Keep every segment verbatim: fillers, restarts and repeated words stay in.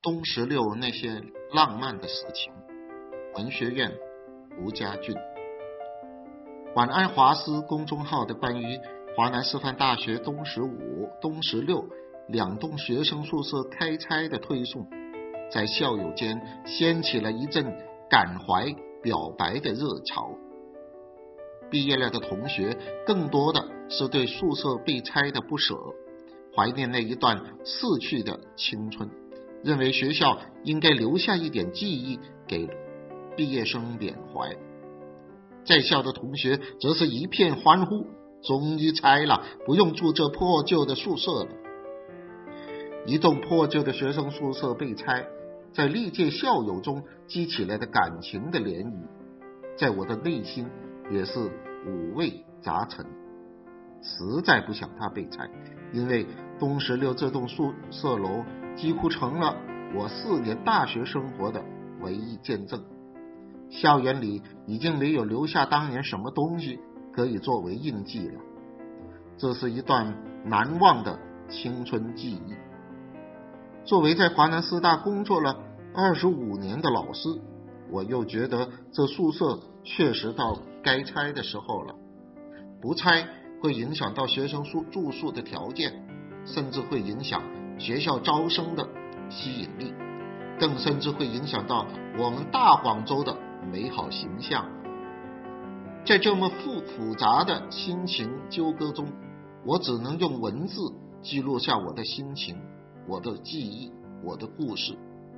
东十六那些浪漫的事情。文学院，吴家俊。晚安华师公众号的关于华南师范大学东十五、东十六两栋学生宿舍开拆的推送，在校友间掀起了一阵感怀表白的热潮。毕业了的同学更多的是对宿舍被拆的不舍，怀念那一段逝去的青春，认为学校应该留下一点记忆给毕业生缅怀。在校的同学则是一片欢呼，终于拆了，不用住这破旧的宿舍了。一栋破旧的学生宿舍被拆，在历届校友中激起来的感情的涟漪，在我的内心也是五味杂陈。实在不想它被拆，因为东十六这栋宿舍楼几乎成了我四年大学生活的唯一见证。校园里已经没有留下当年什么东西可以作为印记了，这是一段难忘的青春记忆。作为在华南师大工作了二十五年的老师，我又觉得这宿舍确实到该拆的时候了。不拆会影响到学生宿住宿的条件，甚至会影响学校招生的吸引力，更甚至会影响到我们大广州的美好形象。在这么复复杂的心情纠葛中，我只能用文字记录下我的心情，我的记忆，我的故事。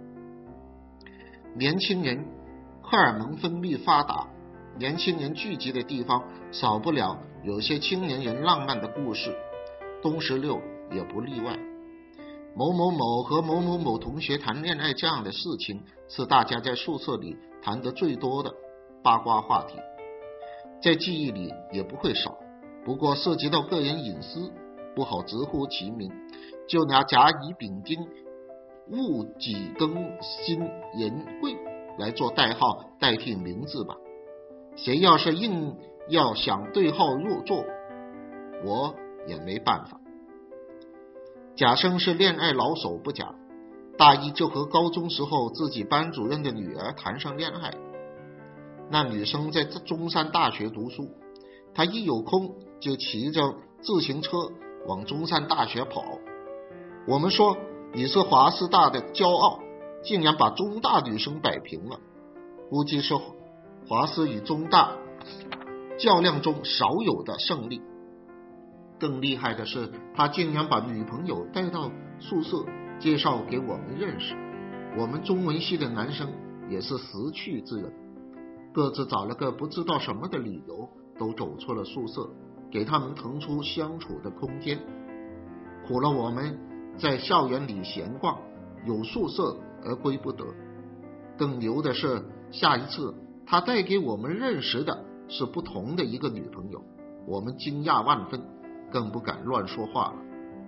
年轻人荷尔蒙分泌发达，年轻人聚集的地方少不了有些青年人浪漫的故事，东十六也不例外。某某某和某某某同学谈恋爱这样的事情，是大家在宿舍里谈得最多的八卦话题，在记忆里也不会少。不过涉及到个人隐私，不好直呼其名，就拿甲乙丙丁戊己庚辛壬癸来做代号代替名字吧。谁要是硬要想对号入座，我也没办法。贾生是恋爱老手不假，大一就和高中时候自己班主任的女儿谈上恋爱。那女生在中山大学读书，他一有空就骑着自行车往中山大学跑。我们说你是华师大的骄傲，竟然把中大女生摆平了，估计是华师与中大较量中少有的胜利。更厉害的是，他竟然把女朋友带到宿舍介绍给我们认识。我们中文系的男生也是识趣之人，各自找了个不知道什么的理由都走出了宿舍，给他们腾出相处的空间。苦了我们在校园里闲逛，有宿舍而归不得。更牛的是，下一次他带给我们认识的是不同的一个女朋友，我们惊讶万分，更不敢乱说话了。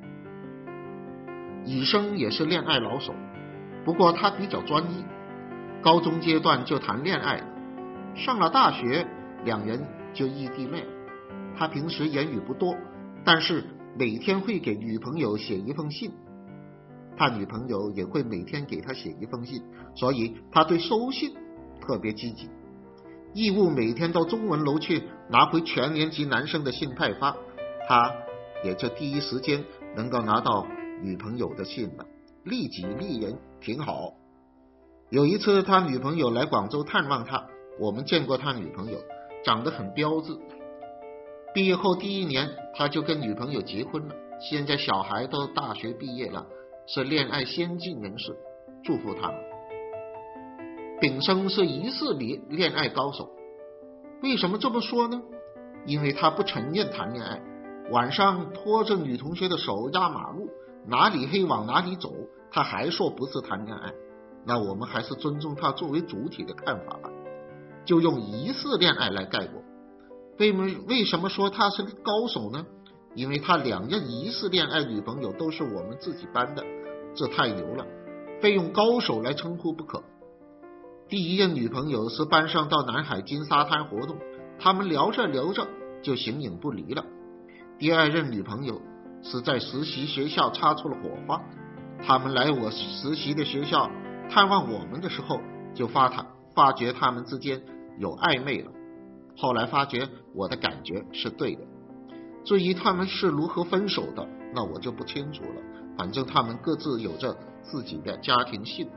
乙生也是恋爱老手，不过他比较专一，高中阶段就谈恋爱了，上了大学两人就异地恋。他平时言语不多，但是每天会给女朋友写一封信，他女朋友也会每天给他写一封信，所以他对收信特别积极，义务每天到中文楼去拿回全年级男生的信派发，他也就第一时间能够拿到女朋友的信了，利己利人，挺好。有一次他女朋友来广州探望他，我们见过他女朋友，长得很标致。毕业后第一年他就跟女朋友结婚了，现在小孩都大学毕业了，是恋爱先进人士，祝福他们。丙生是疑似恋爱高手，为什么这么说呢？因为他不承认谈恋爱，晚上拖着女同学的手压马路，哪里黑往哪里走，他还说不是谈恋爱。那我们还是尊重他作为主体的看法吧，就用疑似恋爱来概括。为为什么说他是高手呢？因为他两任疑似恋爱女朋友都是我们自己班的，这太牛了，非用高手来称呼不可。第一任女朋友是班上到南海金沙滩活动，他们聊着聊着就形影不离了。第二任女朋友是在实习学校擦出了火花， 他们来我实习的学校探望我们的时候，就发他发觉他们之间有暧昧了。后来发觉我的感觉是对的。至于他们是如何分手的，那我就不清楚了。反正他们各自有着自己的家庭幸福。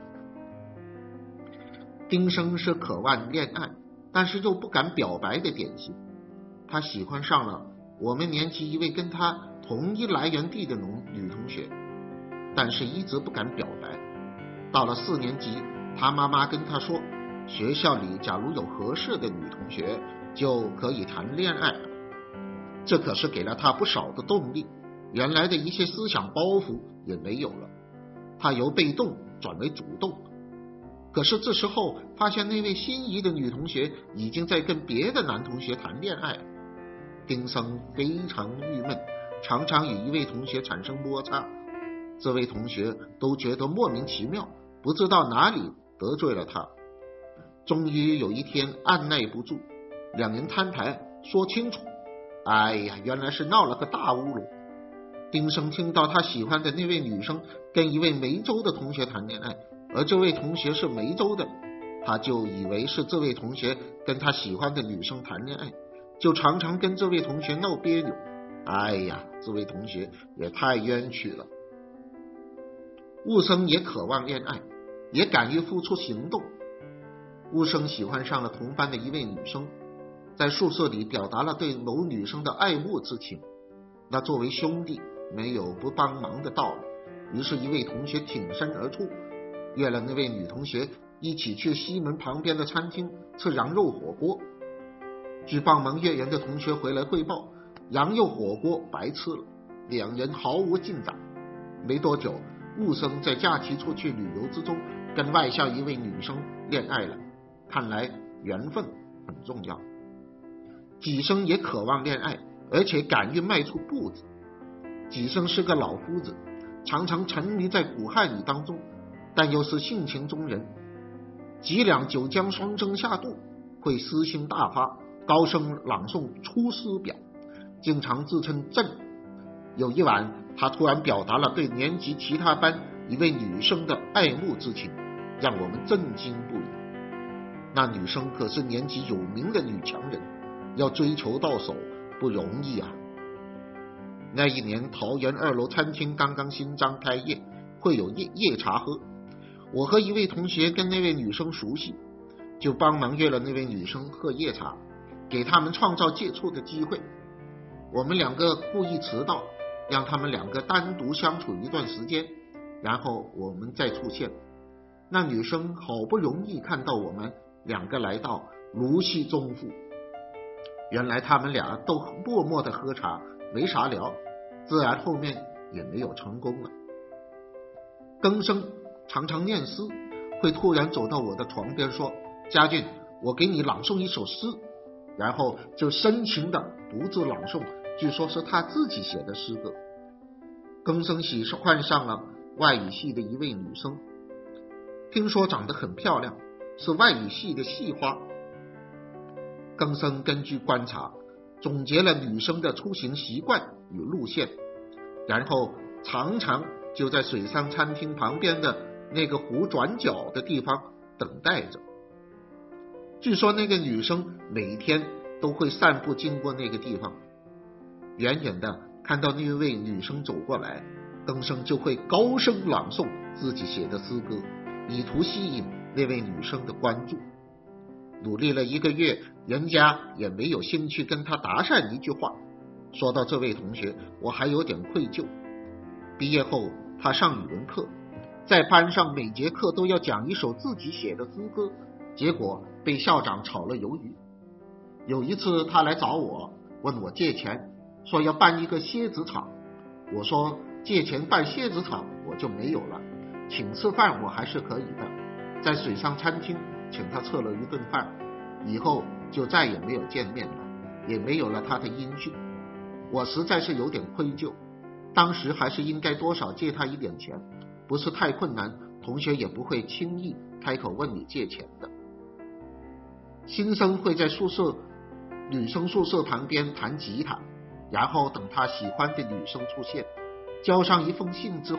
丁生是渴望恋爱，但是又不敢表白的典型。他喜欢上了我们年级一位跟他同一来源地的女同学，但是一直不敢表白。到了四年级，他妈妈跟他说，学校里假如有合适的女同学，就可以谈恋爱了。这可是给了他不少的动力，原来的一些思想包袱也没有了，他由被动转为主动。可是这时候发现那位心仪的女同学已经在跟别的男同学谈恋爱了。丁生非常郁闷，常常与一位同学产生摩擦，这位同学都觉得莫名其妙，不知道哪里得罪了他。终于有一天按耐不住，两人摊牌说清楚，哎呀，原来是闹了个大乌龙。丁生听到他喜欢的那位女生跟一位梅州的同学谈恋爱，而这位同学是梅州的，他就以为是这位同学跟他喜欢的女生谈恋爱，就常常跟这位同学闹别扭。哎呀，这位同学也太冤屈了。雾生也渴望恋爱，也敢于付出行动。雾生喜欢上了同班的一位女生，在宿舍里表达了对某女生的爱慕之情。那作为兄弟，没有不帮忙的道理，于是一位同学挺身而出，约了那位女同学一起去西门旁边的餐厅吃羊肉火锅。据帮忙约人的同学回来汇报，羊肉火锅白吃了，两人毫无进展。没多久，雾生在假期出去旅游之中跟外校一位女生恋爱了，看来缘分很重要。己生也渴望恋爱，而且敢于迈出步子。己生是个老夫子，常常沉迷在古汉语当中，但又是性情中人。几两酒浆双蒸下肚，会诗兴大发，高声朗诵《出师表》，经常自称朕。有一晚，他突然表达了对年级其他班一位女生的爱慕之情，让我们震惊不已。那女生可是年级有名的女强人，要追求到手不容易啊。那一年桃园二楼餐厅刚刚新张开业，会有夜夜茶喝。我和一位同学跟那位女生熟悉，就帮忙约了那位女生喝夜茶，给他们创造接触的机会。我们两个故意迟到，让他们两个单独相处一段时间，然后我们再出现。那女生好不容易看到我们两个来到，如释重负。原来他们俩都默默的喝茶，没啥聊，自然后面也没有成功了。庚生常常念诗，会突然走到我的床边说，家俊，我给你朗诵一首诗，然后就深情的独自朗诵，据说是他自己写的诗歌。庚生喜欢上了外语系的一位女生，听说长得很漂亮，是外语系的系花。庚生根据观察总结了女生的出行习惯与路线，然后常常就在水上餐厅旁边的那个湖转角的地方等待着。据说那个女生每天都会散步经过那个地方，远远的看到那位女生走过来，庚生就会高声朗诵自己写的诗歌，以图吸引那位女生的关注。努力了一个月，人家也没有兴趣跟他搭讪一句话。说到这位同学，我还有点愧疚。毕业后他上语文课，在班上每节课都要讲一首自己写的诗歌，结果被校长炒了鱿鱼。有一次他来找我，问我借钱，说要办一个蝎子场。我说借钱办蝎子场我就没有了，请吃饭我还是可以的。在水上餐厅请他吃了一顿饭，以后就再也没有见面了，也没有了他的音讯。我实在是有点愧疚，当时还是应该多少借他一点钱，不是太困难，同学也不会轻易开口问你借钱的。新生会在宿舍女生宿舍旁边弹吉他，然后等他喜欢的女生出现，交上一封信之后，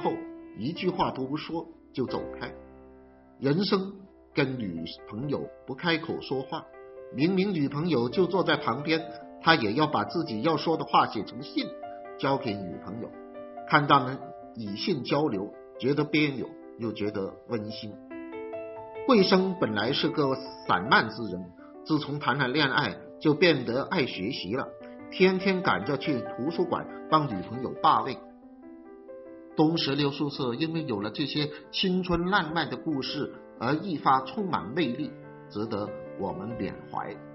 一句话都不说就走开。人生跟女朋友不开口说话，明明女朋友就坐在旁边，他也要把自己要说的话写成信交给女朋友。看到呢以信交流，觉得别扭又觉得温馨。桂生本来是个散漫之人，自从谈了恋爱就变得爱学习了，天天赶着去图书馆帮女朋友霸位。东石榴宿舍因为有了这些青春浪漫的故事而愈发充满魅力，值得我们缅怀。